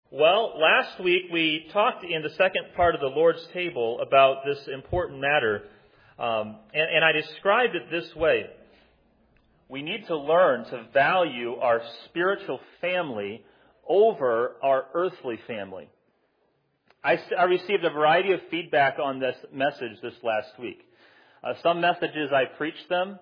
Well, last week we talked in the second part of the Lord's table about this important matter, and I described it this way. We need to learn to value our spiritual family over our earthly family. I received a variety of feedback on this message this last week. Some messages I preached them,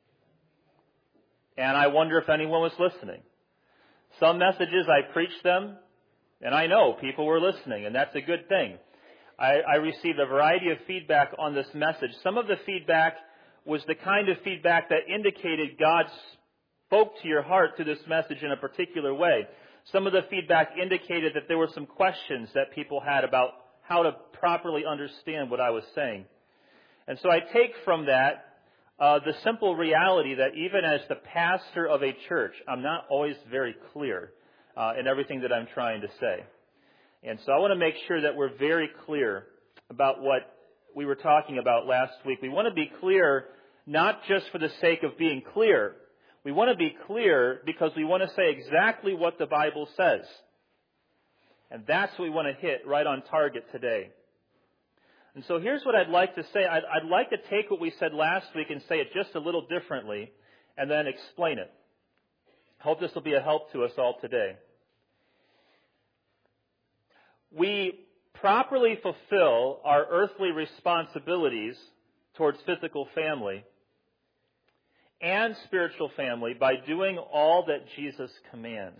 and I wonder if anyone was listening. Some messages I preached them, and I know people were listening, and that's a good thing. I received a variety of feedback on this message. Some of the feedback was the kind of feedback that indicated God spoke to your heart through this message in a particular way. Some of the feedback indicated that there were some questions that people had about how to properly understand what I was saying. And so I take from that the simple reality that even as the pastor of a church, I'm not always very clear in everything that I'm trying to say. And so I want to make sure that we're very clear about what we were talking about last week. We want to be clear not just for the sake of being clear. We want to be clear because we want to say exactly what the Bible says. And that's what we want to hit right on target today. And so here's what I'd like to say. I'd like to take what we said last week and say it just a little differently and then explain it. I hope this will be a help to us all today. We properly fulfill our earthly responsibilities towards physical family and spiritual family by doing all that Jesus commands.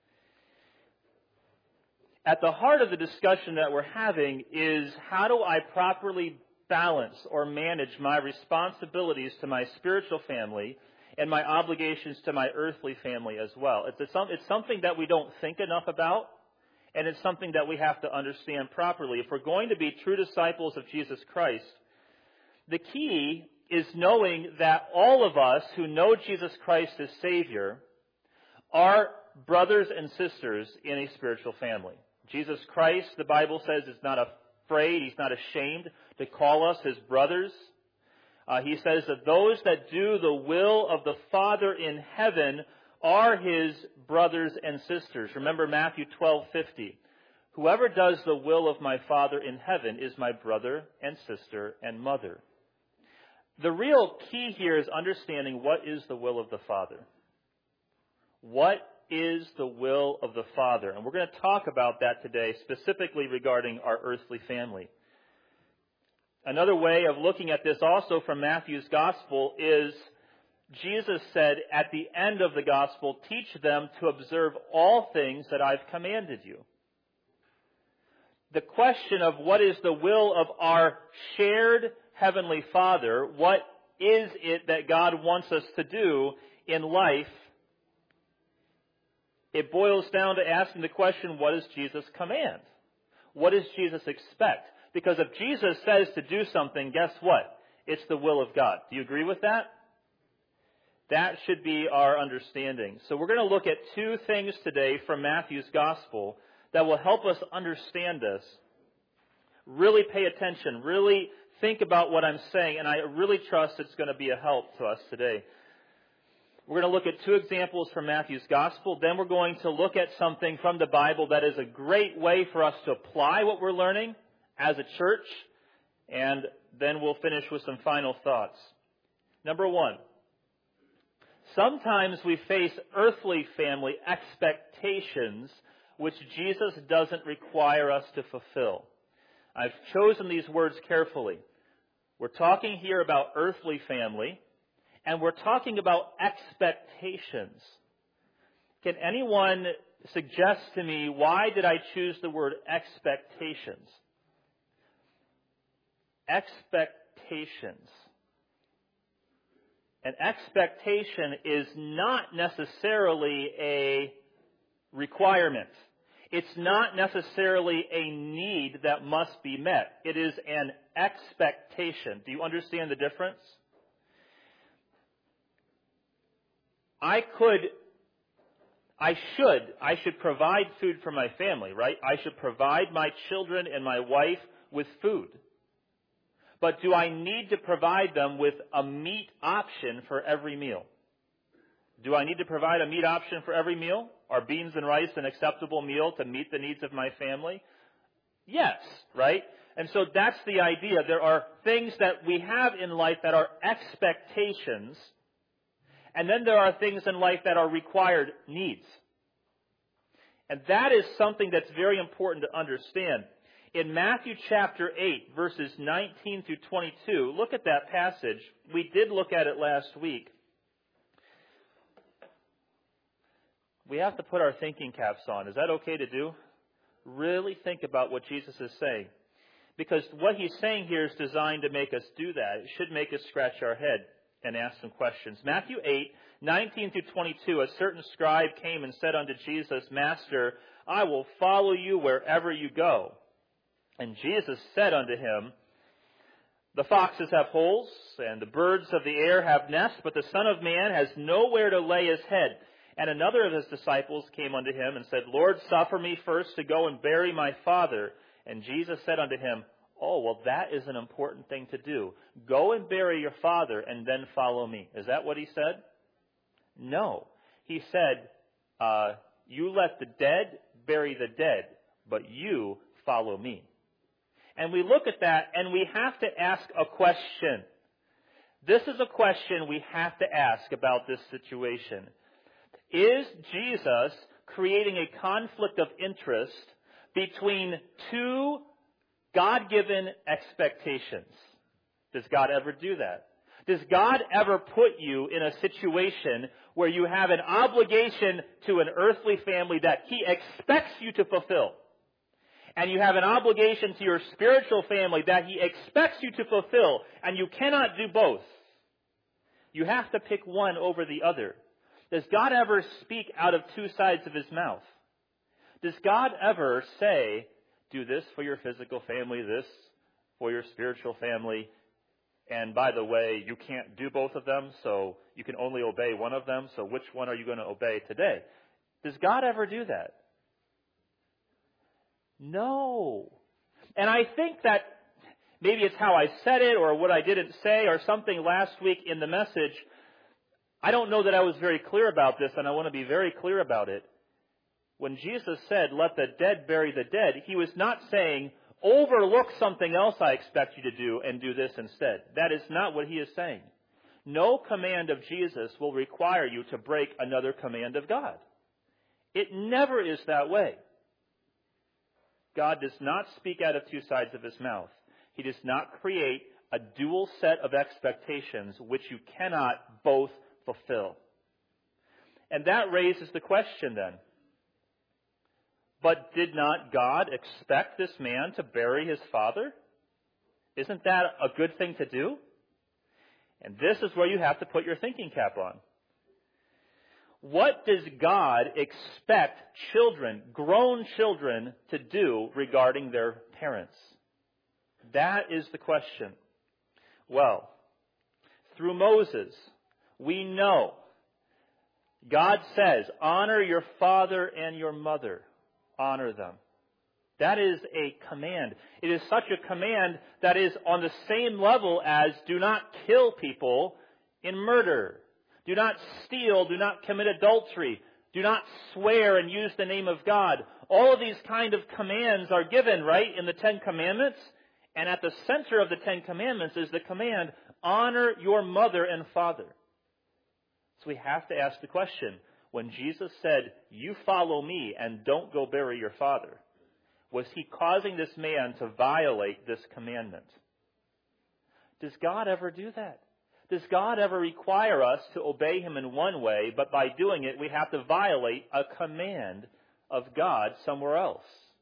At the heart of the discussion that we're having is how do I properly balance or manage my responsibilities to my spiritual family and my obligations to my earthly family as well. It's something that we don't think enough about, and it's something that we have to understand properly. If we're going to be true disciples of Jesus Christ, the key is knowing that all of us who know Jesus Christ as Savior are brothers and sisters in a spiritual family. Jesus Christ, the Bible says, is not afraid, He's not ashamed to call us His brothers. He says that those that do the will of the Father in heaven are His brothers and sisters. Remember Matthew 12:50. Whoever does the will of my Father in heaven is my brother and sister and mother. The real key here is understanding what is the will of the Father. What is the will of the Father? And we're going to talk about that today, specifically regarding our earthly family. Another way of looking at this also from Matthew's Gospel is Jesus said at the end of the Gospel, teach them to observe all things that I've commanded you. The question of what is the will of our shared Heavenly Father, what is it that God wants us to do in life? It boils down to asking the question, what does Jesus command? What does Jesus expect? Because if Jesus says to do something, guess what? It's the will of God. Do you agree with that? That should be our understanding. So we're going to look at two things today from Matthew's Gospel that will help us understand this. Really pay attention. Really think about what I'm saying. And I really trust it's going to be a help to us today. We're going to look at two examples from Matthew's Gospel. Then we're going to look at something from the Bible that is a great way for us to apply what we're learning as a church. And then we'll finish with some final thoughts. Number one, sometimes we face earthly family expectations which Jesus doesn't require us to fulfill. I've chosen these words carefully. We're talking here about earthly family, and we're talking about expectations. Can anyone suggest to me why did I choose the word expectations? Expectations. An expectation is not necessarily a requirement. It's not necessarily a need that must be met. It is an expectation. Do you understand the difference? I should provide food for my family, right? I should provide my children and my wife with food. But do I need to provide them with a meat option for every meal? Do I need to provide a meat option for every meal? Are beans and rice an acceptable meal to meet the needs of my family? Yes, right? And so that's the idea. There are things that we have in life that are expectations, and then there are things in life that are required needs. And that is something that's very important to understand. In Matthew chapter 8, verses 19 through 22, look at that passage. We did look at it last week. We have to put our thinking caps on. Is that okay to do? Really think about what Jesus is saying. Because what he's saying here is designed to make us do that. It should make us scratch our head and ask some questions. Matthew 8, 19 through 22, a certain scribe came and said unto Jesus, Master, I will follow you wherever you go. And Jesus said unto him, The foxes have holes, and the birds of the air have nests, but the Son of Man has nowhere to lay his head. And another of his disciples came unto him and said, Lord, suffer me first to go and bury my father. And Jesus said unto him, Oh, well, that is an important thing to do. Go and bury your father and then follow me. Is that what he said? No. He said, you let the dead bury the dead, but you follow me. And we look at that and we have to ask a question. This is a question we have to ask about this situation. Is Jesus creating a conflict of interest between two God-given expectations? Does God ever do that? Does God ever put you in a situation where you have an obligation to an earthly family that He expects you to fulfill? And you have an obligation to your spiritual family that He expects you to fulfill, and you cannot do both. You have to pick one over the other. Does God ever speak out of two sides of His mouth? Does God ever say, do this for your physical family, this for your spiritual family, and by the way, you can't do both of them, so you can only obey one of them, so which one are you going to obey today? Does God ever do that? No. And I think that maybe it's how I said it or what I didn't say or something last week in the message. I don't know that I was very clear about this, and I want to be very clear about it. When Jesus said, let the dead bury the dead, He was not saying, overlook something else I expect you to do and do this instead. That is not what He is saying. No command of Jesus will require you to break another command of God. It never is that way. God does not speak out of two sides of His mouth. He does not create a dual set of expectations which you cannot both fulfill. And that raises the question then. But did not God expect this man to bury his father? Isn't that a good thing to do? And this is where you have to put your thinking cap on. What does God expect children, grown children, to do regarding their parents? That is the question. Well, through Moses, we know God says, honor your father and your mother. Honor them. That is a command. It is such a command that is on the same level as do not kill people in murder. Do not steal. Do not commit adultery. Do not swear and use the name of God. All of these kind of commands are given, right, in the Ten Commandments. And at the center of the Ten Commandments is the command, honor your mother and father. So we have to ask the question, when Jesus said, you follow me and don't go bury your father, was He causing this man to violate this commandment? Does God ever do that? Does God ever require us to obey Him in one way, but by doing it we have to violate a command of God somewhere else?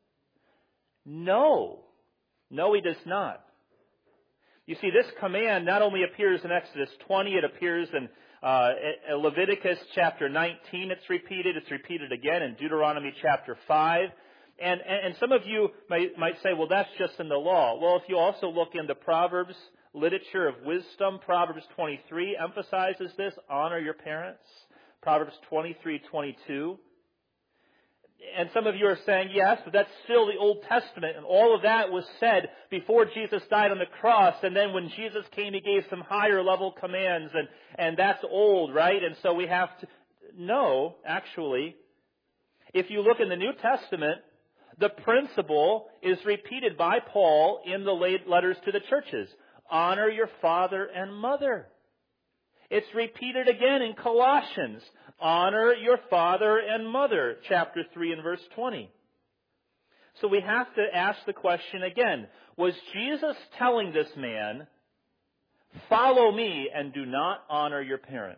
No. No, He does not. You see, this command not only appears in Exodus 20, it appears in Leviticus chapter 19, it's repeated again in Deuteronomy chapter 5. And some of you might say, well, that's just in the law. Well, if you also look in the Proverbs literature of wisdom, Proverbs 23 emphasizes this, honor your parents. Proverbs 23:22. And some of you are saying, yes, but that's still the Old Testament, and all of that was said before Jesus died on the cross, and then when Jesus came, He gave some higher level commands, and that's old, right? And so we have to... No, actually, If you look in the New Testament, the principle is repeated by Paul in the letters to the churches. Honor your father and mother. It's repeated again in Colossians. Honor your father and mother, chapter 3 and verse 20. So we have to ask the question again. Was Jesus telling this man, follow me and do not honor your parents?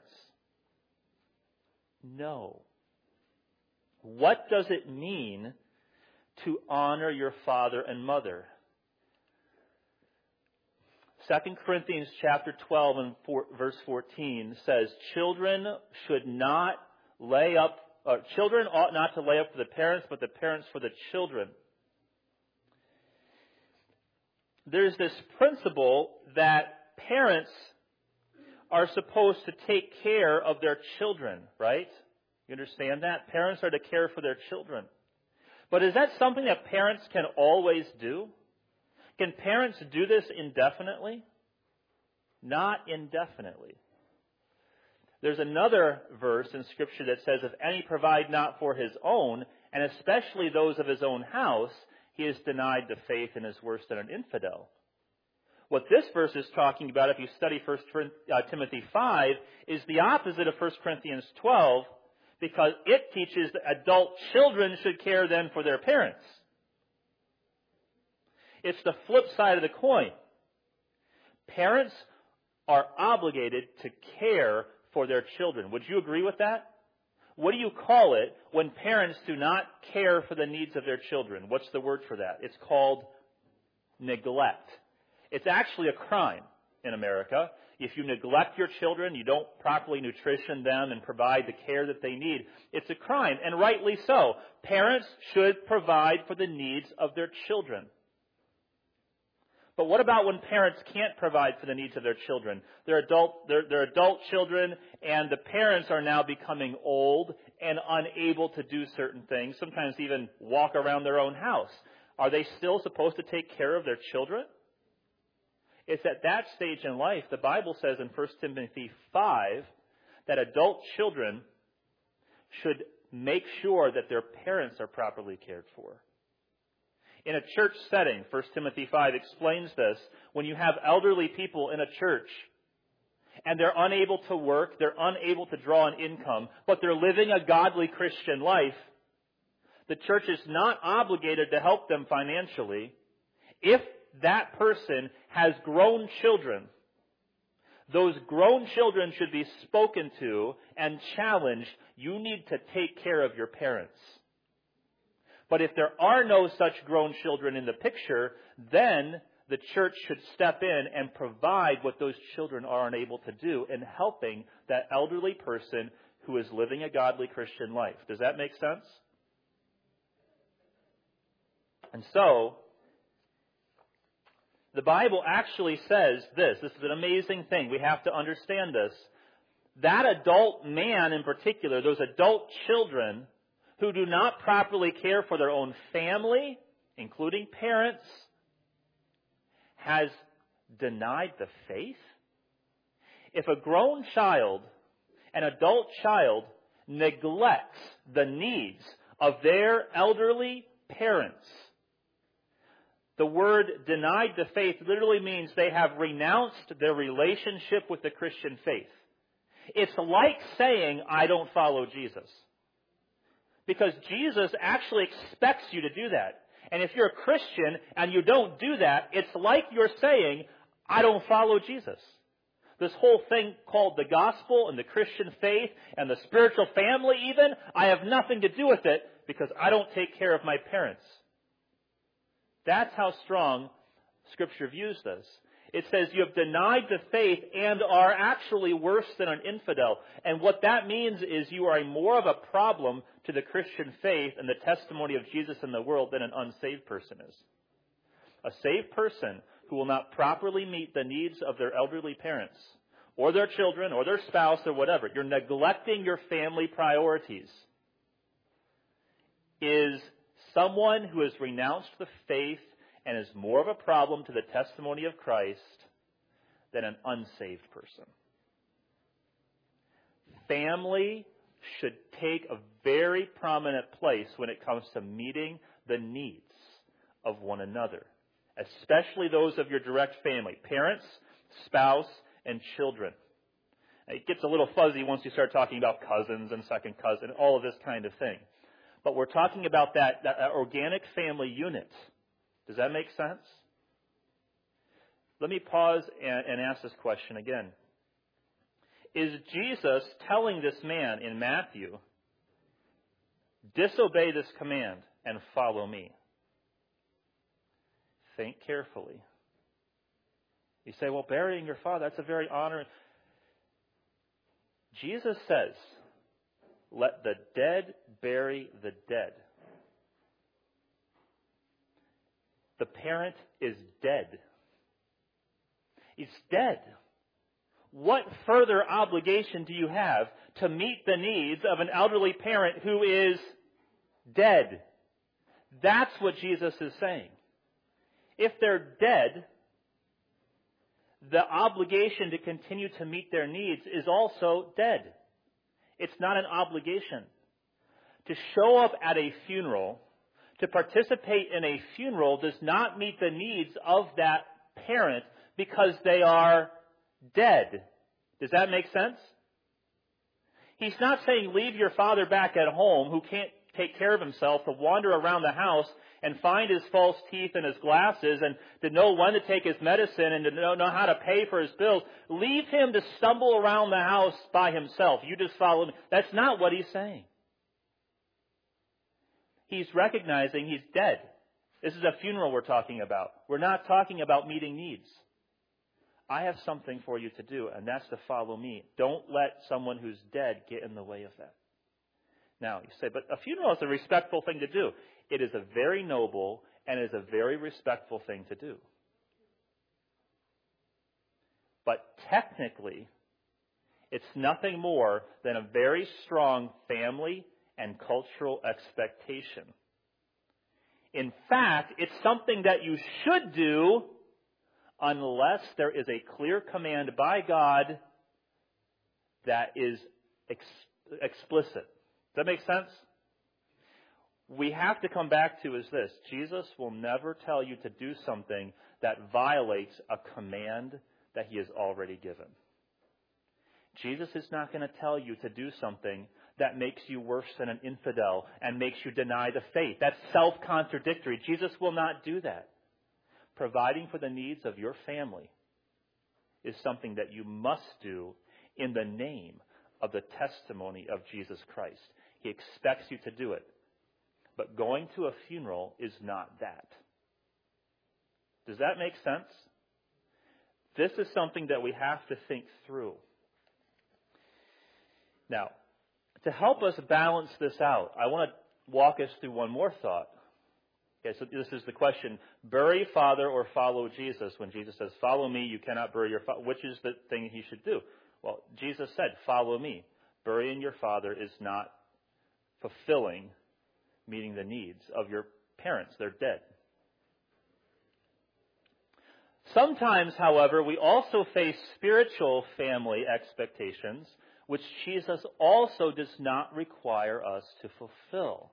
No. What does it mean to honor your father and mother? 2 Corinthians chapter 12 and verse 14 says, children ought not to lay up for the parents, but the parents for the children. There's this principle that parents are supposed to take care of their children, right? You understand that? Parents are to care for their children. But is that something that parents can always do? Can parents do this indefinitely? Not indefinitely. There's another verse in Scripture that says, if any provide not for his own, and especially those of his own house, he is denied the faith and is worse than an infidel. What this verse is talking about, if you study 1 Timothy 5, is the opposite of 1 Corinthians 12, because it teaches that adult children should care then for their parents. It's the flip side of the coin. Parents are obligated to care for their children. Would you agree with that? What do you call it when parents do not care for the needs of their children? What's the word for that? It's called neglect. It's actually a crime in America. If you neglect your children, you don't properly nutrition them and provide the care that they need, it's a crime, and rightly so. Parents should provide for the needs of their children. But what about when parents can't provide for the needs of their children? They're adult children, and the parents are now becoming old and unable to do certain things, sometimes even walk around their own house. Are they still supposed to take care of their children? It's at that stage in life, the Bible says in 1 Timothy 5, that adult children should make sure that their parents are properly cared for. In a church setting, 1 Timothy 5 explains this. When you have elderly people in a church and they're unable to work, they're unable to draw an income, but they're living a godly Christian life, the church is not obligated to help them financially. If that person has grown children, those grown children should be spoken to and challenged. You need to take care of your parents. But if there are no such grown children in the picture, then the church should step in and provide what those children are unable to do in helping that elderly person who is living a godly Christian life. Does that make sense? And so, the Bible actually says this. This is an amazing thing. We have to understand this. That adult man in particular, those adult children who do not properly care for their own family, including parents, has denied the faith. If a grown child, an adult child, neglects the needs of their elderly parents, the word denied the faith literally means they have renounced their relationship with the Christian faith. It's like saying, I don't follow Jesus. Because Jesus actually expects you to do that. And if you're a Christian and you don't do that, it's like you're saying, I don't follow Jesus. This whole thing called the gospel and the Christian faith and the spiritual family even, I have nothing to do with it because I don't take care of my parents. That's how strong Scripture views this. It says you have denied the faith and are actually worse than an infidel. And what that means is you are more of a problem to the Christian faith and the testimony of Jesus in the world than an unsaved person is. A saved person who will not properly meet the needs of their elderly parents or their children or their spouse or whatever, you're neglecting your family priorities, is someone who has renounced the faith and is more of a problem to the testimony of Christ than an unsaved person. Family should take a very prominent place when it comes to meeting the needs of one another, especially those of your direct family, parents, spouse, and children. It gets a little fuzzy once you start talking about cousins and second cousin, all of this kind of thing. But we're talking about that organic family unit. Does that make sense? Let me pause and ask this question again. Is Jesus telling this man in Matthew, disobey this command and follow me? Think carefully. You say, well, burying your father, that's a very honoring. Jesus says, let the dead bury the dead. The parent is dead. He's dead. What further obligation do you have to meet the needs of an elderly parent who is dead? That's what Jesus is saying. If they're dead, the obligation to continue to meet their needs is also dead. It's not an obligation. To show up at a funeral, to participate in a funeral, does not meet the needs of that parent because they are dead. Does that make sense? He's not saying leave your father back at home who can't take care of himself to wander around the house and find his false teeth and his glasses and to know when to take his medicine and to know how to pay for his bills. Leave him to stumble around the house by himself. You just follow me. That's not what he's saying. He's recognizing he's dead. This is a funeral we're talking about. We're not talking about meeting needs. I have something for you to do, and that's to follow me. Don't let someone who's dead get in the way of that. Now, you say, but a funeral is a respectful thing to do. It is a very noble and is a very respectful thing to do. But technically, it's nothing more than a very strong family and cultural expectation. In fact, it's something that you should do unless there is a clear command by God that is explicit. Does that make sense? We have to come back to is this. Jesus will never tell you to do something that violates a command that he has already given. Jesus is not going to tell you to do something that makes you worse than an infidel and makes you deny the faith. That's self-contradictory. Jesus will not do that. Providing for the needs of your family is something that you must do in the name of the testimony of Jesus Christ. He expects you to do it. But going to a funeral is not that. Does that make sense? This is something that we have to think through. Now, to help us balance this out, I want to walk us through one more thought. Okay, so this is the question, bury father or follow Jesus? When Jesus says, follow me, you cannot bury your father. Which is the thing he should do? Well, Jesus said, follow me. Burying your father is not fulfilling meeting the needs of your parents. They're dead. Sometimes, however, we also face spiritual family expectations, which Jesus also does not require us to fulfill.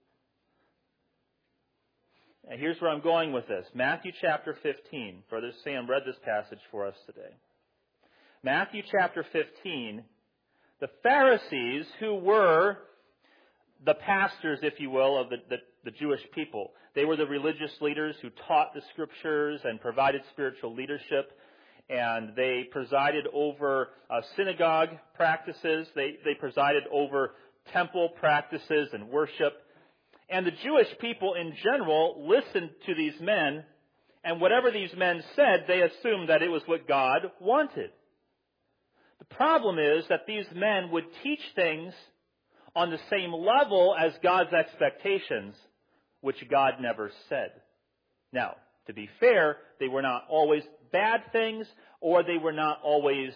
And here's where I'm going with this. Matthew chapter 15. Brother Sam read this passage for us today. Matthew chapter 15. The Pharisees, who were the pastors, if you will, of the Jewish people. They were the religious leaders who taught the Scriptures and provided spiritual leadership. And they presided over synagogue practices. They presided over temple practices and worship. And the Jewish people in general listened to these men, and whatever these men said, they assumed that it was what God wanted. The problem is that these men would teach things on the same level as God's expectations, which God never said. Now, to be fair, they were not always bad things, or they were not always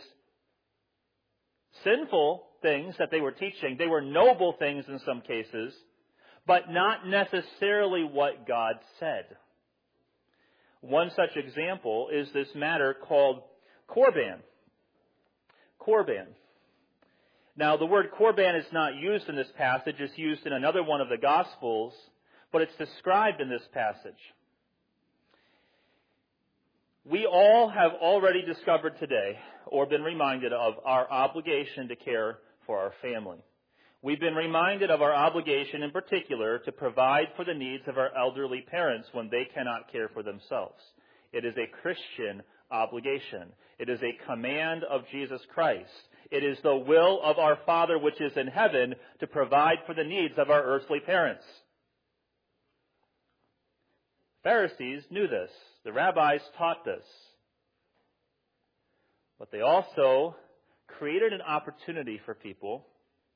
sinful things that they were teaching. They were noble things in some cases, but not necessarily what God said. One such example is this matter called Korban. Korban. Now, the word korban is not used in this passage. It's used in another one of the Gospels, but it's described in this passage. We all have already discovered today, or been reminded of, our obligation to care for our family. We've been reminded of our obligation in particular to provide for the needs of our elderly parents when they cannot care for themselves. It is a Christian obligation. It is a command of Jesus Christ. It is the will of our Father which is in heaven to provide for the needs of our earthly parents. Pharisees knew this. The rabbis taught this. But they also created an opportunity for people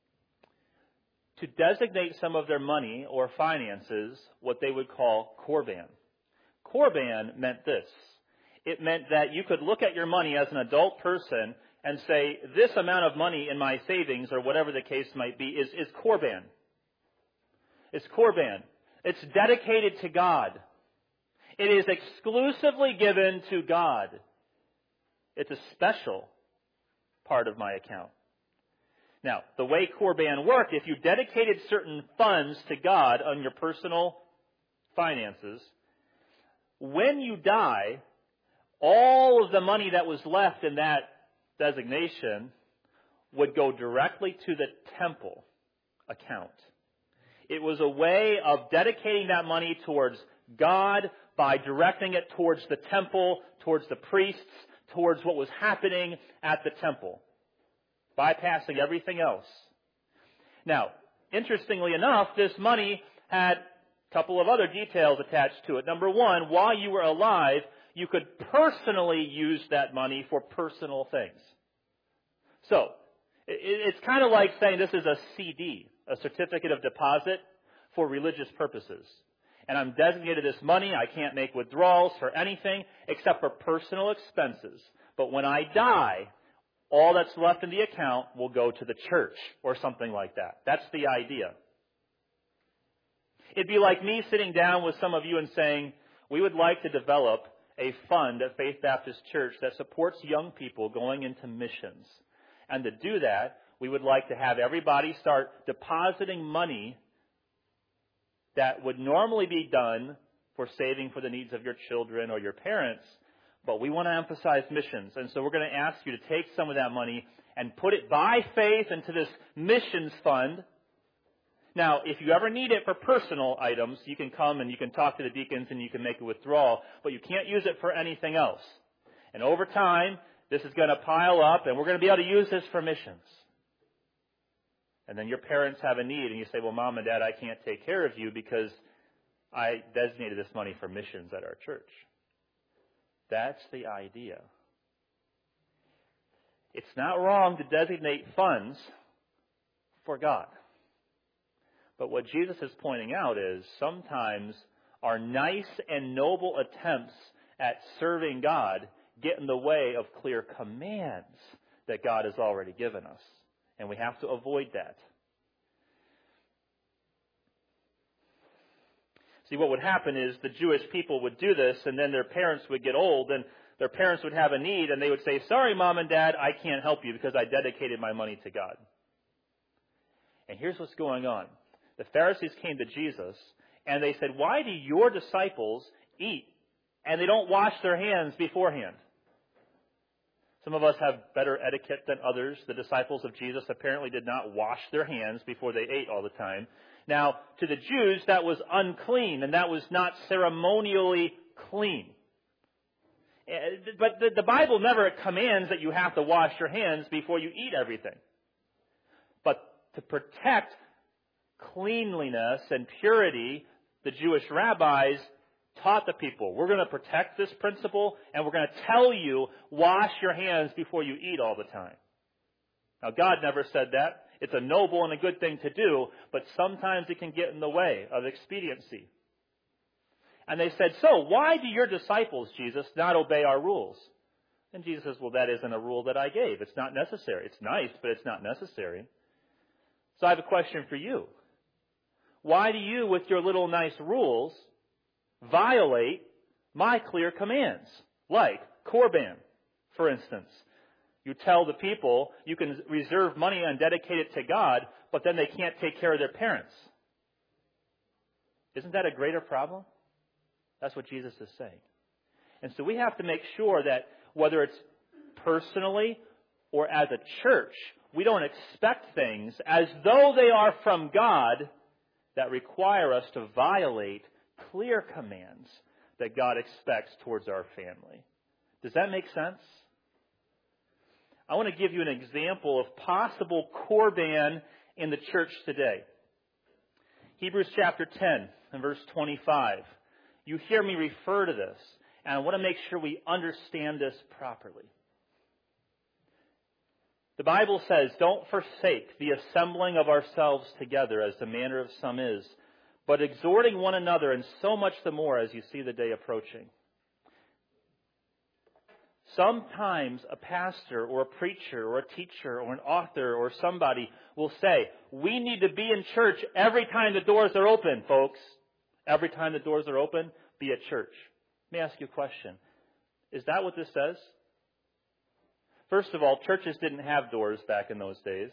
to designate some of their money or finances what they would call korban. Korban meant this. It meant that you could look at your money as an adult person and say, this amount of money in my savings, or whatever the case might be, is korban. It's korban. It's dedicated to God. It is exclusively given to God. It's a special part of my account. Now, the way korban worked, if you dedicated certain funds to God on your personal finances, when you die, all of the money that was left in that designation would go directly to the temple account. It was a way of dedicating that money towards God by directing it towards the temple, towards the priests, towards what was happening at the temple, bypassing everything else. Now, interestingly enough, this money had a couple of other details attached to it. Number one, while you were alive, you could personally use that money for personal things. So, it's kind of like saying this is a CD, a certificate of deposit for religious purposes. And I'm designated this money. I can't make withdrawals for anything except for personal expenses. But when I die, all that's left in the account will go to the church or something like that. That's the idea. It'd be like me sitting down with some of you and saying, we would like to develop a fund at Faith Baptist Church that supports young people going into missions. And to do that, we would like to have everybody start depositing money that would normally be done for saving for the needs of your children or your parents, but we want to emphasize missions. And so we're going to ask you to take some of that money and put it by faith into this missions fund. Now, if you ever need it for personal items, you can come and you can talk to the deacons and you can make a withdrawal, but you can't use it for anything else. And over time, this is going to pile up, and we're going to be able to use this for missions. And then your parents have a need, and you say, well, Mom and Dad, I can't take care of you because I designated this money for missions at our church. That's the idea. It's not wrong to designate funds for God. But what Jesus is pointing out is sometimes our nice and noble attempts at serving God get in the way of clear commands that God has already given us. And we have to avoid that. See, what would happen is the Jewish people would do this, and then their parents would get old, and their parents would have a need, and they would say, sorry, Mom and Dad, I can't help you because I dedicated my money to God. And here's what's going on. The Pharisees came to Jesus, and they said, why do your disciples eat, and they don't wash their hands beforehand? Some of us have better etiquette than others. The disciples of Jesus apparently did not wash their hands before they ate all the time. Now, to the Jews, that was unclean, and that was not ceremonially clean. But the Bible never commands that you have to wash your hands before you eat everything. But to protect cleanliness and purity, the Jewish rabbis taught the people, we're going to protect this principle, and we're going to tell you, wash your hands before you eat all the time. Now, God never said that. It's a noble and a good thing to do, but sometimes it can get in the way of expediency. And they said, so why do your disciples, Jesus, not obey our rules? And Jesus says, well, that isn't a rule that I gave. It's not necessary. It's nice, but it's not necessary. So I have a question for you. Why do you, with your little nice rules, violate my clear commands? Like korban, for instance. You tell the people you can reserve money and dedicate it to God, but then they can't take care of their parents. Isn't that a greater problem? That's what Jesus is saying. And so we have to make sure that whether it's personally or as a church, we don't expect things as though they are from God that require us to violate clear commands that God expects towards our family. Does that make sense? I want to give you an example of possible Korban in the church today. Hebrews chapter 10 and verse 25. You hear me refer to this, and I want to make sure we understand this properly. The Bible says, don't forsake the assembling of ourselves together as the manner of some is, but exhorting one another, and so much the more as you see the day approaching. Sometimes a pastor or a preacher or a teacher or an author or somebody will say, we need to be in church every time the doors are open, folks. Every time the doors are open, be at church. Let me ask you a question. Is that what this says? First of all, churches didn't have doors back in those days.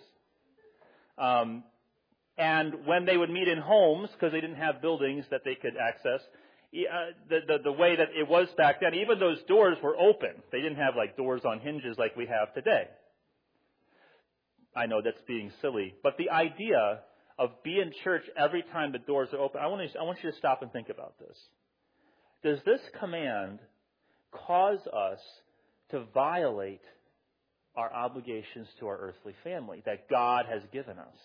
And when they would meet in homes, because they didn't have buildings that they could access, the way that it was back then, even those doors were open. They didn't have like doors on hinges like we have today. I know that's being silly, but the idea of being church every time the doors are open, I want you to stop and think about this. Does this command cause us to violate our obligations to our earthly family that God has given us?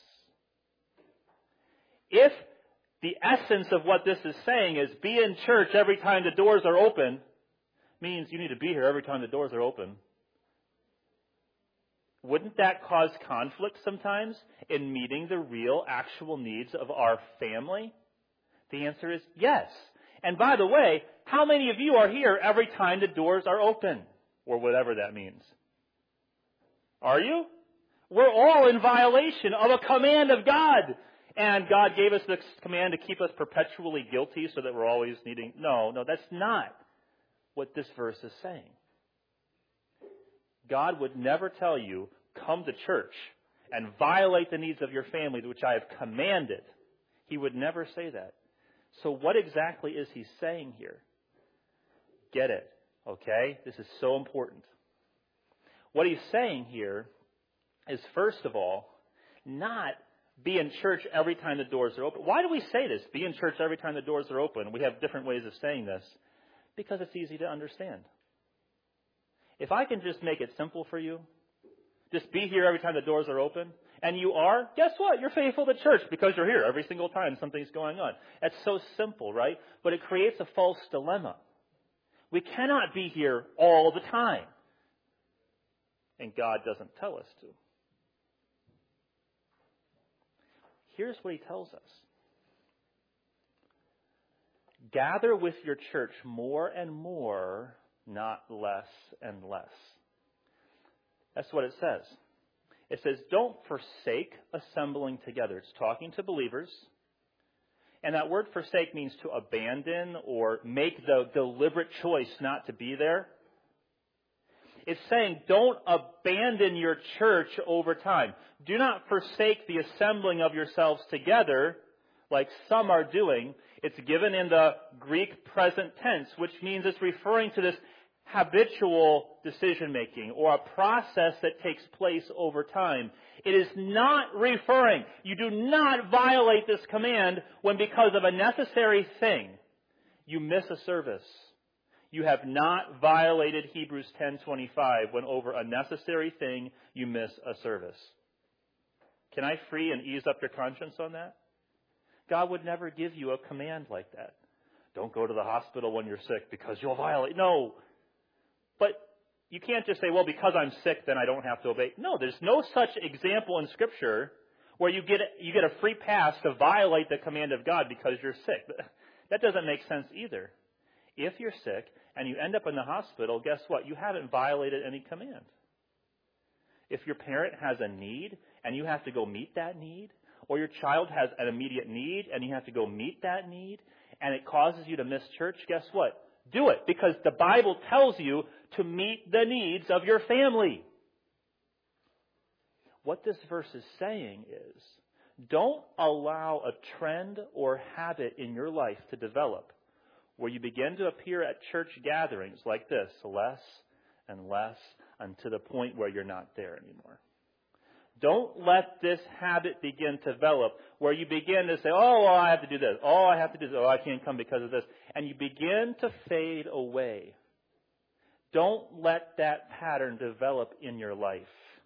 If the essence of what this is saying is be in church every time the doors are open, means you need to be here every time the doors are open. Wouldn't that cause conflict sometimes in meeting the real, actual needs of our family? The answer is yes. And by the way, how many of you are here every time the doors are open? Or whatever that means. Are you? We're all in violation of a command of God. And God gave us this command to keep us perpetually guilty so that we're always needing... No, that's not what this verse is saying. God would never tell you, come to church and violate the needs of your family, which I have commanded. He would never say that. So what exactly is he saying here? Get it, okay? This is so important. What he's saying here is, first of all, not be in church every time the doors are open. Why do we say this? Be in church every time the doors are open. We have different ways of saying this. Because it's easy to understand. If I can just make it simple for you, just be here every time the doors are open, and you are, guess what? You're faithful to church because you're here every single time something's going on. That's so simple, right? But it creates a false dilemma. We cannot be here all the time. And God doesn't tell us to. Here's what he tells us. Gather with your church more and more, not less and less. That's what it says. It says, don't forsake assembling together. It's talking to believers. And that word forsake means to abandon or make the deliberate choice not to be there. It's saying don't abandon your church over time. Do not forsake the assembling of yourselves together like some are doing. It's given in the Greek present tense, which means it's referring to this habitual decision-making or a process that takes place over time. It is not referring, you do not violate this command when because of a necessary thing you miss a service. You have not violated Hebrews 10:25 when over a necessary thing you miss a service. Can I free and ease up your conscience on that? God would never give you a command like that. Don't go to the hospital when you're sick because you'll violate. No. But you can't just say, well, because I'm sick, then I don't have to obey. No, there's no such example in Scripture where you get a free pass to violate the command of God because you're sick. That doesn't make sense either. If you're sick and you end up in the hospital, guess what? You haven't violated any command. If your parent has a need and you have to go meet that need, or your child has an immediate need and you have to go meet that need, and it causes you to miss church, guess what? Do it, because the Bible tells you to meet the needs of your family. What this verse is saying is, don't allow a trend or habit in your life to develop where you begin to appear at church gatherings like this, less and less, and to the point where you're not there anymore. Don't let this habit begin to develop where you begin to say, oh, well, I have to do this. Oh, I have to do this. Oh, I can't come because of this. And you begin to fade away. Don't let that pattern develop in your life.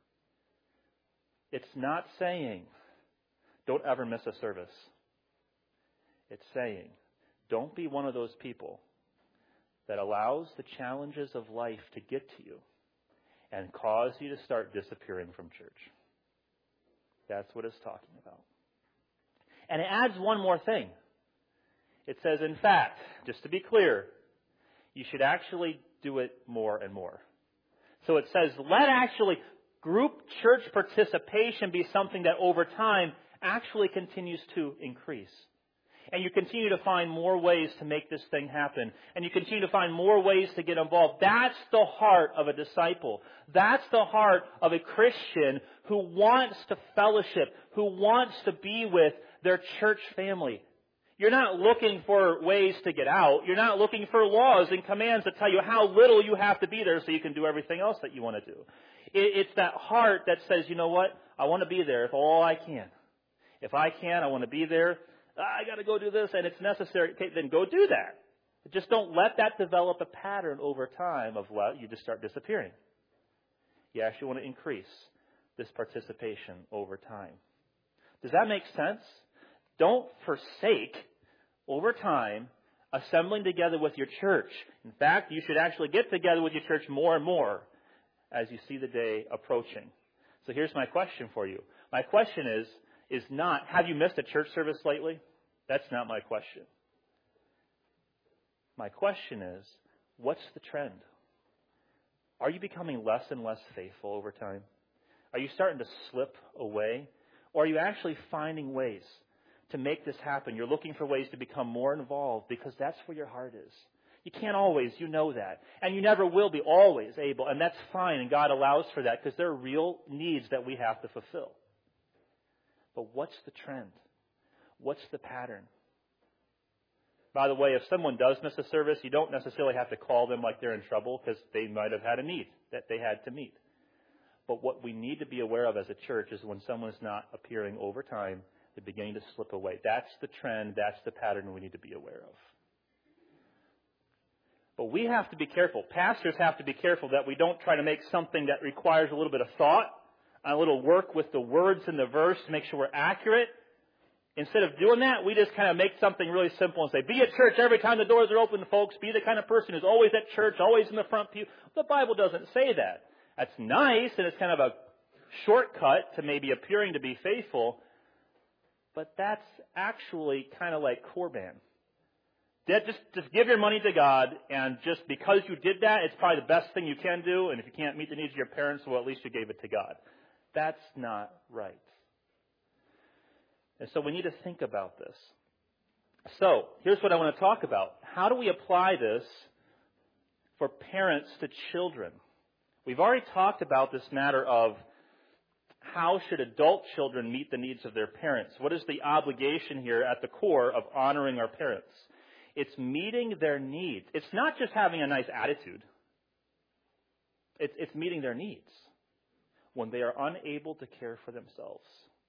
It's not saying, don't ever miss a service. It's saying, don't be one of those people that allows the challenges of life to get to you and cause you to start disappearing from church. That's what it's talking about. And it adds one more thing. It says, in fact, just to be clear, you should actually do it more and more. So it says, let actually group church participation be something that over time actually continues to increase. And you continue to find more ways to make this thing happen. And you continue to find more ways to get involved. That's the heart of a disciple. That's the heart of a Christian who wants to fellowship, who wants to be with their church family. You're not looking for ways to get out. You're not looking for laws and commands that tell you how little you have to be there so you can do everything else that you want to do. It's that heart that says, you know what? I want to be there if all I can. If I can, I want to be there. I got to go do this, and it's necessary. Okay, then go do that. Just don't let that develop a pattern over time of, well, you just start disappearing. You actually want to increase this participation over time. Does that make sense? Don't forsake, over time, assembling together with your church. In fact, you should actually get together with your church more and more as you see the day approaching. So here's my question for you. My question is not, have you missed a church service lately? That's not my question. My question is, what's the trend? Are you becoming less and less faithful over time? Are you starting to slip away? Or are you actually finding ways to make this happen? You're looking for ways to become more involved because that's where your heart is. You can't always, you know that. And you never will be always able. And that's fine, and God allows for that because there are real needs that we have to fulfill. But what's the trend? What's the pattern? By the way, if someone does miss a service, you don't necessarily have to call them like they're in trouble because they might have had a need that they had to meet. But what we need to be aware of as a church is when someone's not appearing over time, they're beginning to slip away. That's the trend. That's the pattern we need to be aware of. But we have to be careful. Pastors have to be careful that we don't try to make something that requires a little bit of thought, a little work with the words in the verse to make sure we're accurate. Instead of doing that, we just kind of make something really simple and say, be at church every time the doors are open, folks. Be the kind of person who's always at church, always in the front pew. The Bible doesn't say that. That's nice, and it's kind of a shortcut to maybe appearing to be faithful. But that's actually kind of like Corban. Just give your money to God, and just because you did that, it's probably the best thing you can do. And if you can't meet the needs of your parents, well, at least you gave it to God. That's not right. And so we need to think about this. So here's what I want to talk about. How do we apply this for parents to children? We've already talked about this matter of how should adult children meet the needs of their parents? What is the obligation here at the core of honoring our parents? It's meeting their needs. It's not just having a nice attitude. It's meeting their needs when they are unable to care for themselves.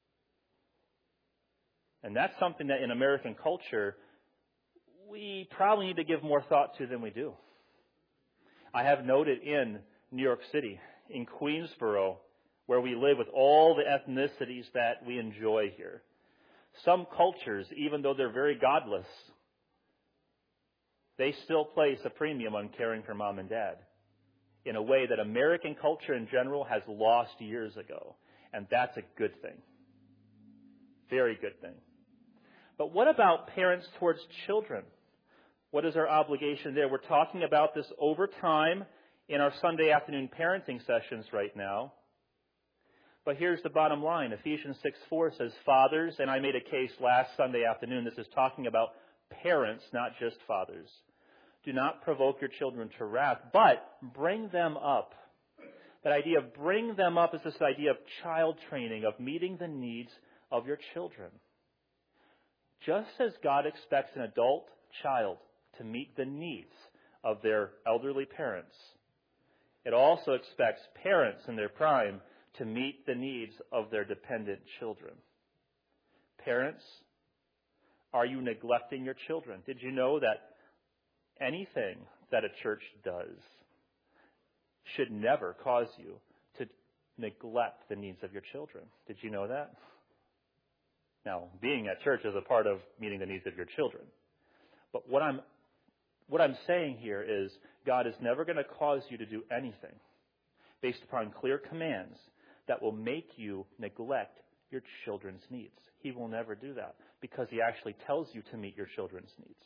And that's something that in American culture, we probably need to give more thought to than we do. I have noted in New York City, in Queensboro, where we live with all the ethnicities that we enjoy here. Some cultures, even though they're very godless, they still place a premium on caring for mom and dad in a way that American culture in general has lost years ago. And that's a good thing. Very good thing. But what about parents towards children? What is our obligation there? We're talking about this over time in our Sunday afternoon parenting sessions right now. But here's the bottom line. Ephesians 6:4 says, fathers, and I made a case last Sunday afternoon. This is talking about parents, not just fathers. Do not provoke your children to wrath, but bring them up. That idea of bring them up is this idea of child training, of meeting the needs of your children. Just as God expects an adult child to meet the needs of their elderly parents, it also expects parents in their prime to meet the needs of their dependent children. Parents, are you neglecting your children? Did you know that anything that a church does should never cause you to neglect the needs of your children? Did you know that? Now, being at church is a part of meeting the needs of your children. But what I'm saying here is God is never going to cause you to do anything based upon clear commands that will make you neglect your children's needs. He will never do that because He actually tells you to meet your children's needs.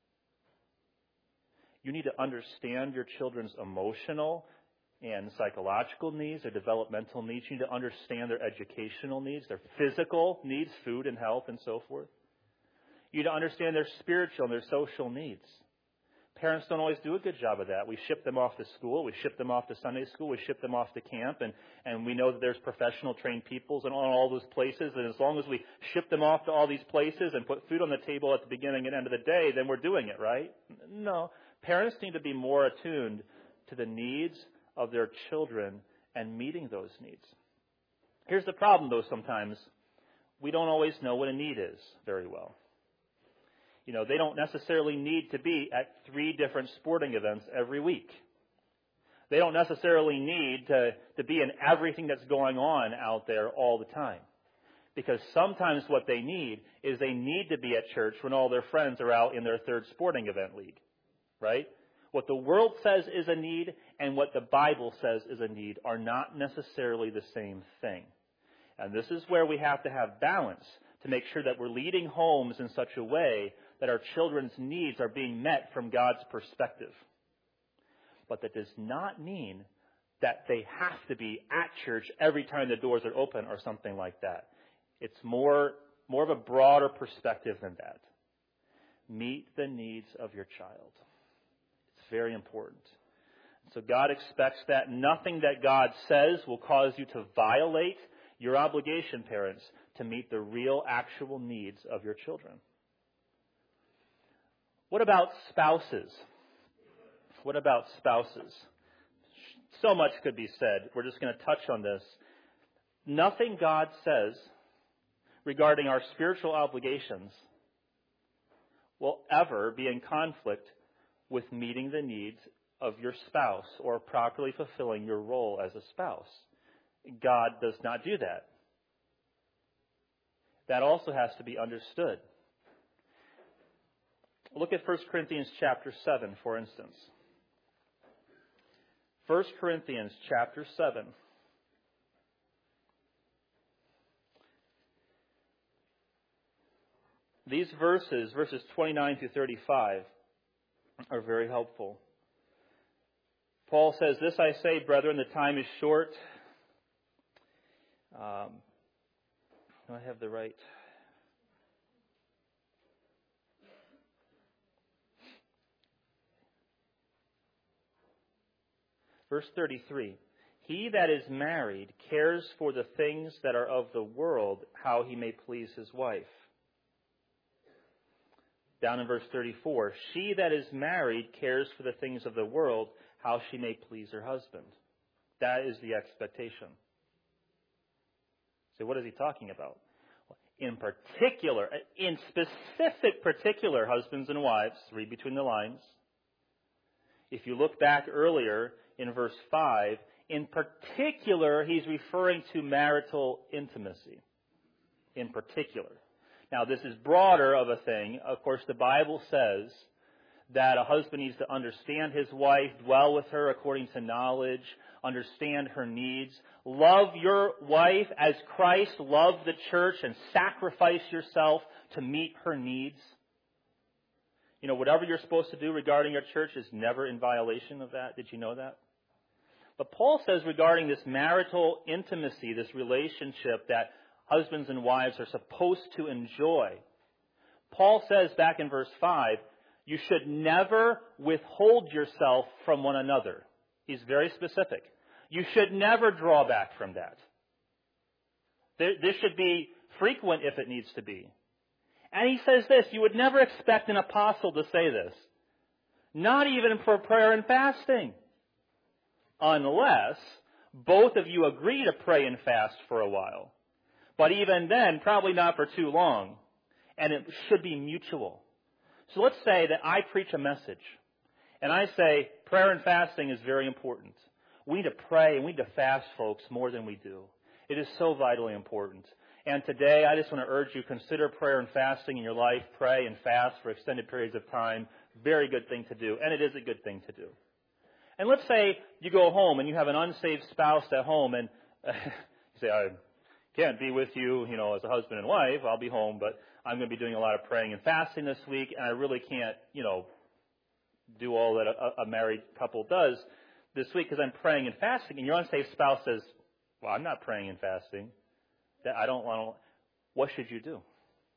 You need to understand your children's emotional and psychological needs, their developmental needs. You need to understand their educational needs, their physical needs, food and health and so forth. You need to understand their spiritual and their social needs. Parents don't always do a good job of that. We ship them off to school, we ship them off to Sunday school, we ship them off to camp, and we know that there's professional trained peoples in all those places, and as long as we ship them off to all these places and put food on the table at the beginning and end of the day, then we're doing it, right? No. Parents need to be more attuned to the needs of their children and meeting those needs. Here's the problem, though, sometimes. We don't always know what a need is very well. You know, they don't necessarily need to be at 3 different sporting events every week. They don't necessarily need to be in everything that's going on out there all the time. Because sometimes what they need is they need to be at church when all their friends are out in their 3rd sporting event league. Right? What the world says is a need and what the Bible says is a need are not necessarily the same thing. And this is where we have to have balance to make sure that we're leading homes in such a way that our children's needs are being met from God's perspective. But that does not mean that they have to be at church every time the doors are open or something like that. It's more of a broader perspective than that. Meet the needs of your child. It's very important. So God expects that nothing that God says will cause you to violate your obligation, parents, to meet the real, actual needs of your children. What about spouses? What about spouses? So much could be said. We're just going to touch on this. Nothing God says regarding our spiritual obligations will ever be in conflict with meeting the needs of your spouse or properly fulfilling your role as a spouse. God does not do that. That also has to be understood. Look at 1 Corinthians chapter 7, for instance. 1 Corinthians chapter 7. These verses 29 through 35, are very helpful. Paul says, "This I say, brethren, the time is short." Do I have the right? Verse 33, "He that is married cares for the things that are of the world, how he may please his wife." Down in verse 34, "She that is married cares for the things of the world, how she may please her husband." That is the expectation. So what is he talking about? In particular, in specific particular, husbands and wives, read between the lines. If you look back earlier in verse 5, in particular, he's referring to marital intimacy. In particular. Now, this is broader of a thing. Of course, the Bible says that a husband needs to understand his wife, dwell with her according to knowledge, understand her needs. Love your wife as Christ loved the church and sacrifice yourself to meet her needs. You know, whatever you're supposed to do regarding your church is never in violation of that. Did you know that? But Paul says regarding this marital intimacy, this relationship that husbands and wives are supposed to enjoy, Paul says back in verse 5, you should never withhold yourself from one another. He's very specific. You should never draw back from that. This should be frequent if it needs to be. And he says this, you would never expect an apostle to say this. Not even for prayer and fasting. Unless both of you agree to pray and fast for a while. But even then, probably not for too long. And it should be mutual. So let's say that I preach a message. And I say, prayer and fasting is very important. We need to pray and we need to fast, folks, more than we do. It is so vitally important. And today, I just want to urge you, consider prayer and fasting in your life. Pray and fast for extended periods of time. Very good thing to do. And it is a good thing to do. And let's say you go home and you have an unsaved spouse at home and you say, I can't be with you, as a husband and wife. I'll be home, but I'm going to be doing a lot of praying and fasting this week, and I really can't, do all that a married couple does this week because I'm praying and fasting. And your unsaved spouse says, well, I'm not praying and fasting. I don't want to. What should you do?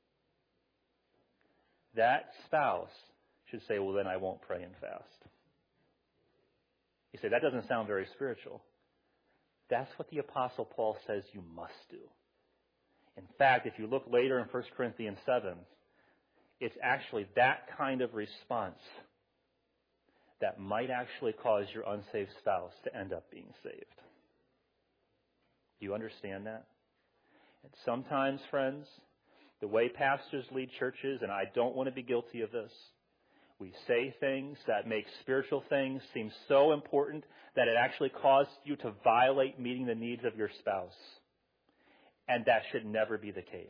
That spouse should say, well, then I won't pray and fast. You say, that doesn't sound very spiritual. That's what the Apostle Paul says you must do. In fact, if you look later in 1 Corinthians 7, it's actually that kind of response that might actually cause your unsaved spouse to end up being saved. Do you understand that? And sometimes, friends, the way pastors lead churches, and I don't want to be guilty of this, we say things that make spiritual things seem so important that it actually causes you to violate meeting the needs of your spouse. And that should never be the case.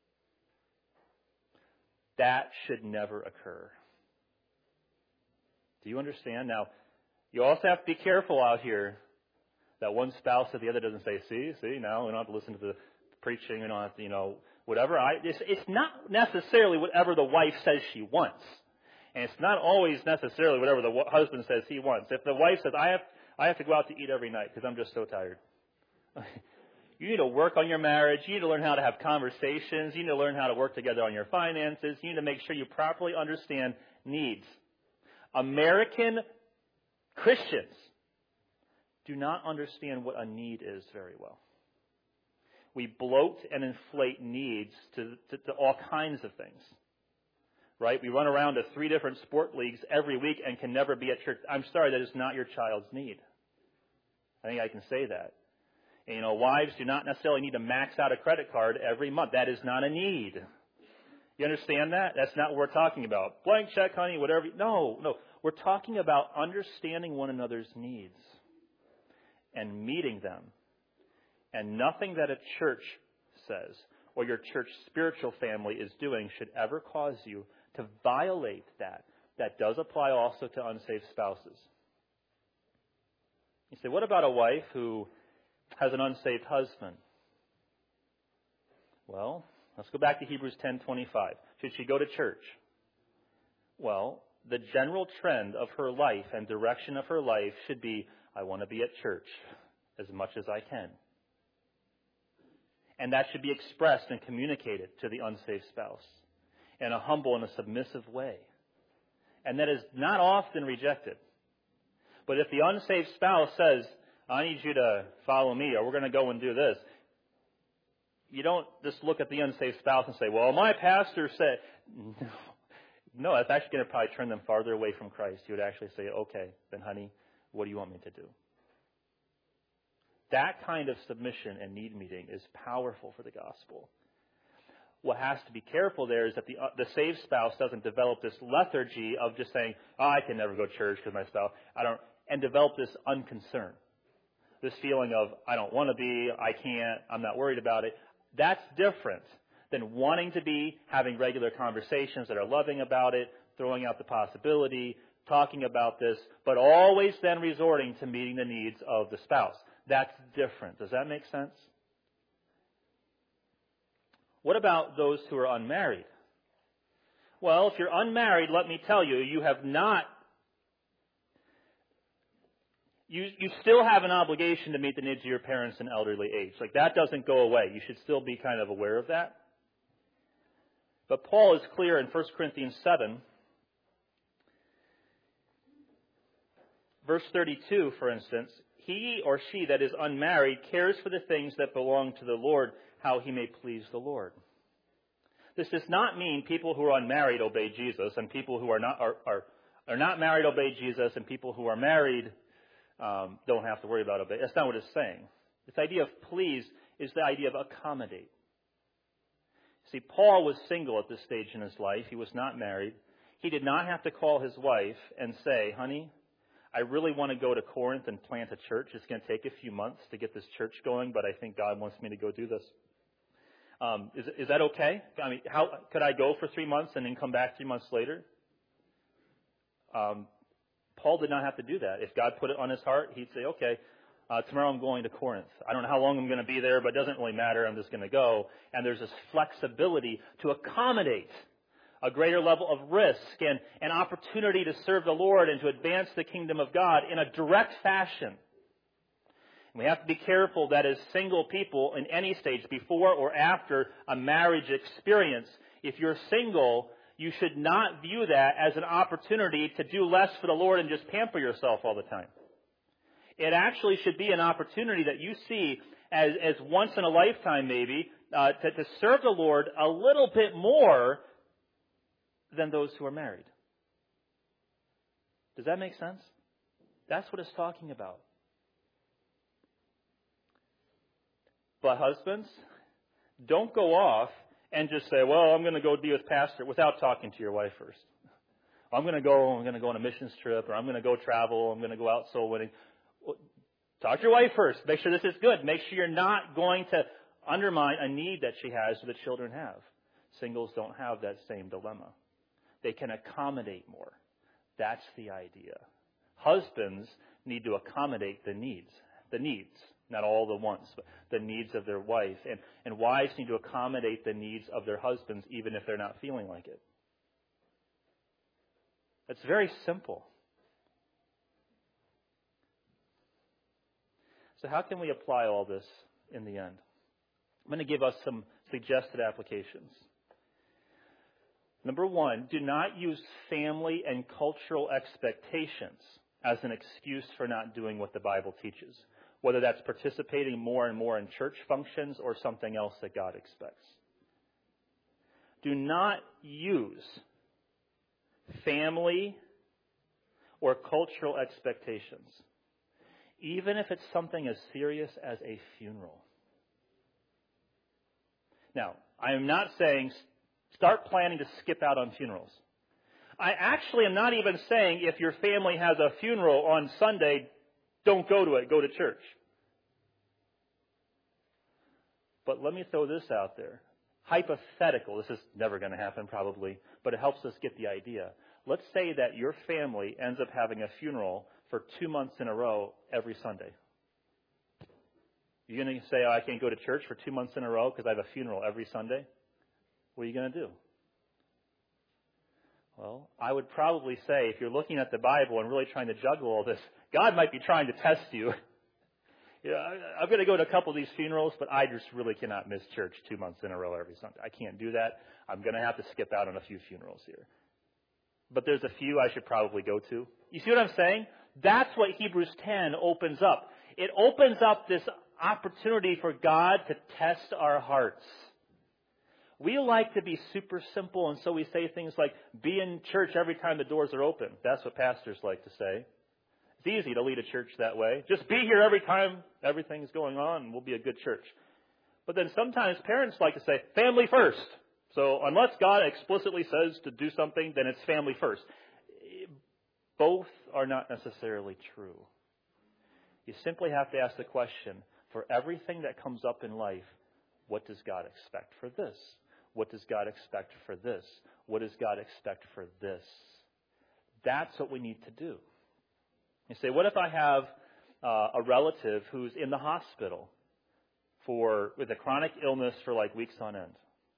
That should never occur. Do you understand? Now, you also have to be careful out here that one spouse or the other doesn't say, see, now we don't have to listen to the preaching, we don't have to, whatever. It's not necessarily whatever the wife says she wants. And it's not always necessarily whatever the husband says he wants. If the wife says, I have to go out to eat every night because I'm just so tired. You need to work on your marriage. You need to learn how to have conversations. You need to learn how to work together on your finances. You need to make sure you properly understand needs. American Christians do not understand what a need is very well. We bloat and inflate needs to all kinds of things. Right? We run around to 3 different sport leagues every week and can never be at church. I'm sorry, that is not your child's need. I think I can say that. And, wives do not necessarily need to max out a credit card every month. That is not a need. You understand that? That's not what we're talking about. Blank check, honey, whatever. No. We're talking about understanding one another's needs and meeting them. And nothing that a church says or your church spiritual family is doing should ever cause you to violate that. That does apply also to unsaved spouses. You say, what about a wife who has an unsaved husband? Well, let's go back to Hebrews 10:25. Should she go to church? Well, the general trend of her life and direction of her life should be, I want to be at church as much as I can. And that should be expressed and communicated to the unsaved spouse in a humble and a submissive way. And that is not often rejected. But if the unsaved spouse says, I need you to follow me, or we're going to go and do this, you don't just look at the unsaved spouse and say, well, my pastor said. No, that's actually going to probably turn them farther away from Christ. You would actually say, okay, then honey, what do you want me to do? That kind of submission and need meeting is powerful for the gospel. What has to be careful there is that the saved spouse doesn't develop this lethargy of just saying, I can never go to church because my spouse, and develop this unconcern. This feeling of, I don't want to be, I can't, I'm not worried about it. That's different than wanting to be, having regular conversations that are loving about it, throwing out the possibility, talking about this, but always then resorting to meeting the needs of the spouse. That's different. Does that make sense? What about those who are unmarried? Well, if you're unmarried, let me tell you, you have not. You still have an obligation to meet the needs of your parents in elderly age. Like, that doesn't go away. You should still be kind of aware of that. But Paul is clear in 1 Corinthians 7, verse 32, for instance. he or she that is unmarried cares for the things that belong to the Lord, how he may please the Lord. This does not mean people who are unmarried obey Jesus, and people who are not married obey Jesus, and people who are married don't have to worry about obey. That's not what it's saying. This idea of please is the idea of accommodate. See, Paul was single at this stage in his life. He was not married. He did not have to call his wife and say, honey, I really want to go to Corinth and plant a church. It's going to take a few months to get this church going, but I think God wants me to go do this. Is that okay? I mean, how could I go for 3 months and then come back 3 months later? Paul did not have to do that. If God put it on his heart, he'd say, okay, tomorrow I'm going to Corinth. I don't know how long I'm going to be there, but it doesn't really matter. I'm just going to go. And there's this flexibility to accommodate a greater level of risk and an opportunity to serve the Lord and to advance the kingdom of God in a direct fashion. We have to be careful that as single people in any stage, before or after a marriage experience, if you're single, you should not view that as an opportunity to do less for the Lord and just pamper yourself all the time. It actually should be an opportunity that you see as once in a lifetime maybe, to serve the Lord a little bit more than those who are married. Does that make sense? That's what it's talking about. But husbands, don't go off and just say, well, I'm going to go be with pastor without talking to your wife first. I'm going to go on a missions trip, or I'm going to go travel, I'm going to go out soul winning. Well, talk to your wife first. Make sure this is good. Make sure you're not going to undermine a need that she has or the children have. Singles don't have that same dilemma. They can accommodate more. That's the idea. Husbands need to accommodate the needs, not all the wants, but the needs of their wife. And wives need to accommodate the needs of their husbands even if they're not feeling like it. It's very simple. So how can we apply all this in the end? I'm going to give us some suggested applications. Number one, do not use family and cultural expectations as an excuse for not doing what the Bible teaches, whether that's participating more and more in church functions or something else that God expects. Do not use family or cultural expectations, even if it's something as serious as a funeral. Now, I am not saying start planning to skip out on funerals. I actually am not even saying if your family has a funeral on Sunday, don't go to it, go to church. But let me throw this out there. Hypothetical, this is never going to happen probably, but it helps us get the idea. Let's say that your family ends up having a funeral for 2 months in a row every Sunday. You're going to say, oh, I can't go to church for 2 months in a row because I have a funeral every Sunday? What are you going to do? Well, I would probably say if you're looking at the Bible and really trying to juggle all this, God might be trying to test you. I'm going to go to a couple of these funerals, but I just really cannot miss church 2 months in a row every Sunday. I can't do that. I'm going to have to skip out on a few funerals here. But there's a few I should probably go to. You see what I'm saying? That's what Hebrews 10 opens up. It opens up this opportunity for God to test our hearts. We like to be super simple, and so we say things like, be in church every time the doors are open. That's what pastors like to say. It's easy to lead a church that way. Just be here every time everything's going on, and we'll be a good church. But then sometimes parents like to say, family first. So unless God explicitly says to do something, then it's family first. Both are not necessarily true. You simply have to ask the question, for everything that comes up in life, what does God expect for this? What does God expect for this? What does God expect for this? That's what we need to do. You say, what if I have a relative who's in the hospital with a chronic illness for like weeks on end?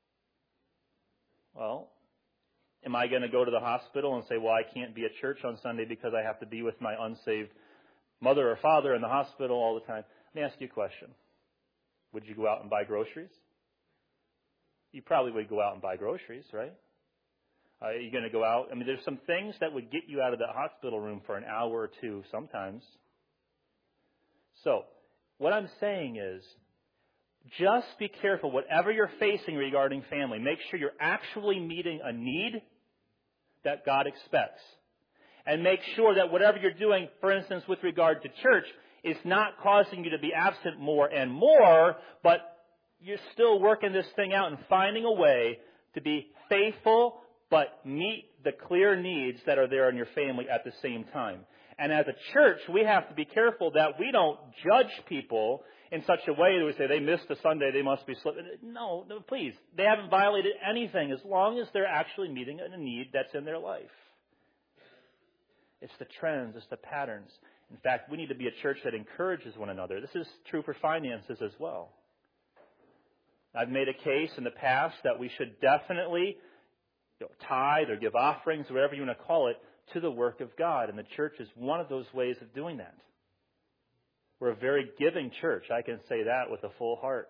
Well, am I going to go to the hospital and say, well, I can't be at church on Sunday because I have to be with my unsaved mother or father in the hospital all the time? Let me ask you a question. Would you go out and buy groceries? You probably would go out and buy groceries, right? Are you going to go out? I mean, there's some things that would get you out of the hospital room for an hour or two sometimes. So, what I'm saying is, just be careful, whatever you're facing regarding family, make sure you're actually meeting a need that God expects. And make sure that whatever you're doing, for instance, with regard to church, is not causing you to be absent more and more, but you're still working this thing out and finding a way to be faithful, but meet the clear needs that are there in your family at the same time. And as a church, we have to be careful that we don't judge people in such a way that we say, they missed a Sunday, they must be slipping. No, please. They haven't violated anything as long as they're actually meeting a need that's in their life. It's the trends, it's the patterns. In fact, we need to be a church that encourages one another. This is true for finances as well. I've made a case in the past that we should definitely tithe or give offerings, whatever you want to call it, to the work of God. And the church is one of those ways of doing that. We're a very giving church. I can say that with a full heart.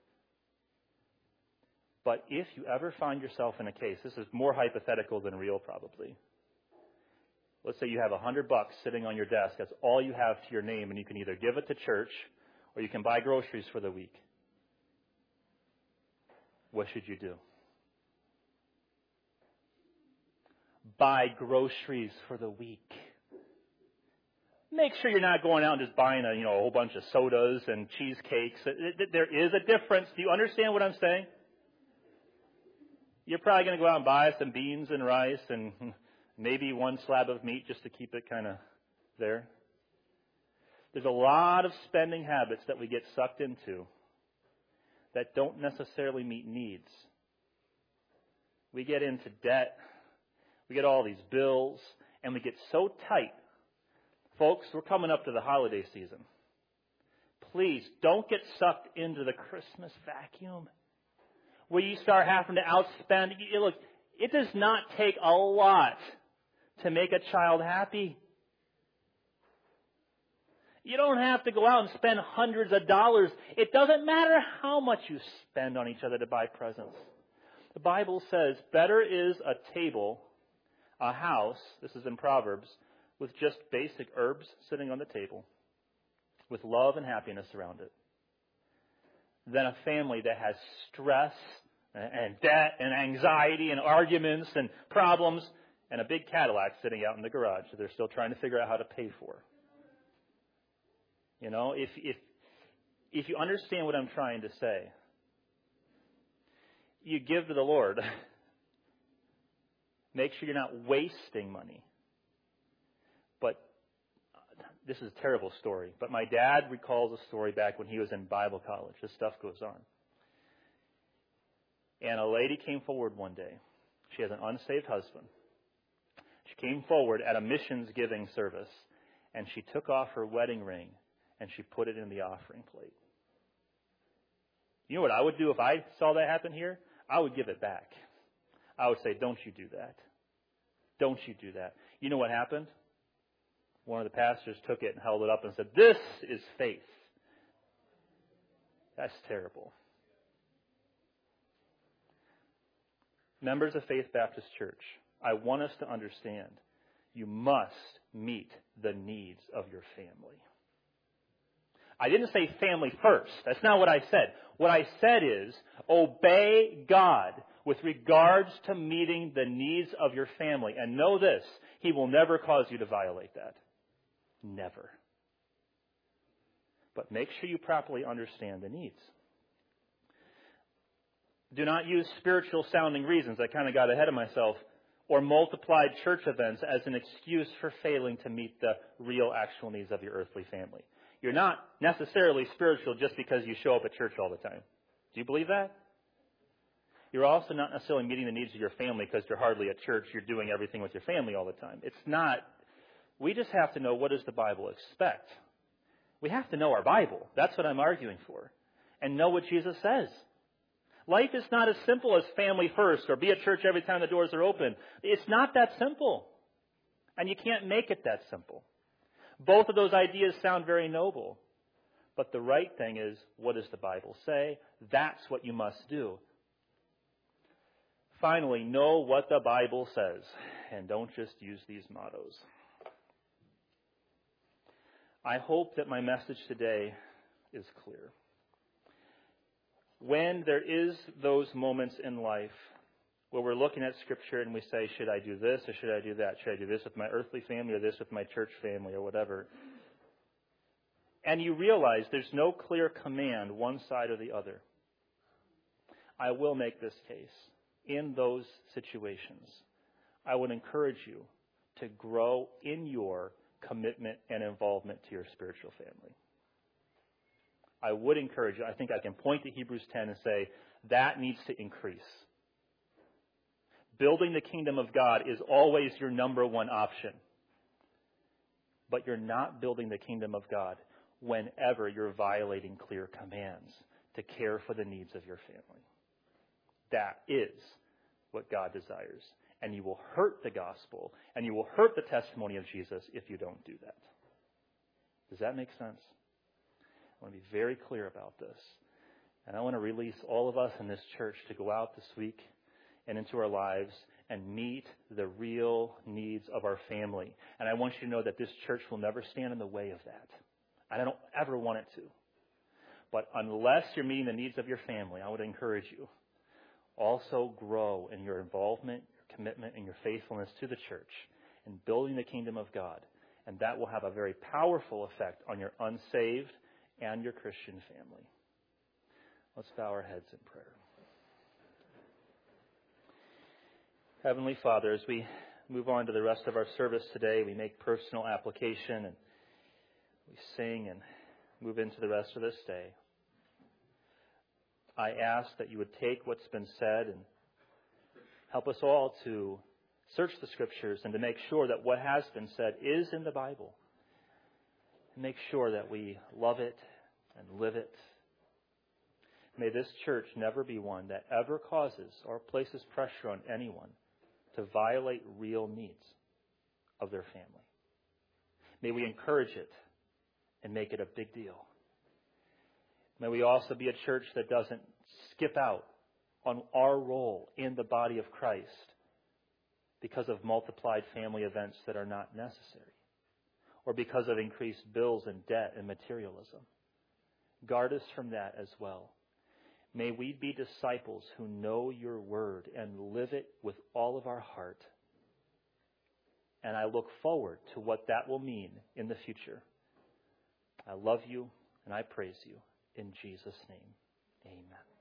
But if you ever find yourself in a case, this is more hypothetical than real probably. Let's say you have $100 sitting on your desk. That's all you have to your name, and you can either give it to church or you can buy groceries for the week. What should you do? Buy groceries for the week. Make sure you're not going out and just buying a whole bunch of sodas and cheesecakes. There is a difference. Do you understand what I'm saying? You're probably going to go out and buy some beans and rice and maybe one slab of meat just to keep it kind of there. There's a lot of spending habits that we get sucked into that don't necessarily meet needs. We get into debt. We get all these bills, and we get so tight. Folks, we're coming up to the holiday season. Please don't get sucked into the Christmas vacuum where you start having to outspend. Look, it does not take a lot to make a child happy. You don't have to go out and spend hundreds of dollars. It doesn't matter how much you spend on each other to buy presents. The Bible says, better is a table, a house, this is in Proverbs, with just basic herbs sitting on the table, with love and happiness around it, than a family that has stress and debt and anxiety and arguments and problems and a big Cadillac sitting out in the garage that they're still trying to figure out how to pay for. If you understand what I'm trying to say, you give to the Lord. Make sure you're not wasting money. But this is a terrible story. But my dad recalls a story back when he was in Bible college. This stuff goes on. And a lady came forward one day. She has an unsaved husband. She came forward at a missions giving service, and she took off her wedding ring, and she put it in the offering plate. You know what I would do if I saw that happen here? I would give it back. I would say, don't you do that. Don't you do that. You know what happened? One of the pastors took it and held it up and said, this is faith. That's terrible. Members of Faith Baptist Church, I want us to understand you must meet the needs of your family. I didn't say family first. That's not what I said. What I said is obey God with regards to meeting the needs of your family. And know this, He will never cause you to violate that. Never. But make sure you properly understand the needs. Do not use spiritual sounding reasons. I kind of got ahead of myself. Or multiplied church events as an excuse for failing to meet the real actual needs of your earthly family. You're not necessarily spiritual just because you show up at church all the time. Do you believe that? You're also not necessarily meeting the needs of your family because you're hardly at church. You're doing everything with your family all the time. It's not. We just have to know, what does the Bible expect? We have to know our Bible. That's what I'm arguing for. And know what Jesus says. Life is not as simple as family first or be at church every time the doors are open. It's not that simple. And you can't make it that simple. Both of those ideas sound very noble. But the right thing is, what does the Bible say? That's what you must do. Finally, know what the Bible says. And don't just use these mottos. I hope that my message today is clear. When there is those moments in life where we're looking at Scripture and we say, should I do this or should I do that? Should I do this with my earthly family or this with my church family or whatever? And you realize there's no clear command one side or the other. I will make this case. In those situations, I would encourage you to grow in your commitment and involvement to your spiritual family. I would encourage you. I think I can point to Hebrews 10 and say that needs to increase. Building the kingdom of God is always your number one option. But you're not building the kingdom of God whenever you're violating clear commands to care for the needs of your family. That is what God desires. And you will hurt the gospel, and you will hurt the testimony of Jesus if you don't do that. Does that make sense? I want to be very clear about this. And I want to release all of us in this church to go out this week and into our lives and meet the real needs of our family. And I want you to know that this church will never stand in the way of that. I don't ever want it to. But unless you're meeting the needs of your family, I would encourage you, also grow in your involvement, your commitment, and your faithfulness to the church in building the kingdom of God. And that will have a very powerful effect on your unsaved and your Christian family. Let's bow our heads in prayer. Heavenly Father, as we move on to the rest of our service today, we make personal application and we sing and move into the rest of this day. I ask that you would take what's been said and help us all to search the Scriptures and to make sure that what has been said is in the Bible. And make sure that we love it and live it. May this church never be one that ever causes or places pressure on anyone to violate real needs of their family. May we encourage it and make it a big deal. May we also be a church that doesn't skip out on our role in the body of Christ because of multiplied family events that are not necessary, or because of increased bills and debt and materialism. Guard us from that as well. May we be disciples who know your word and live it with all of our heart. And I look forward to what that will mean in the future. I love you and I praise you. In Jesus' name, amen.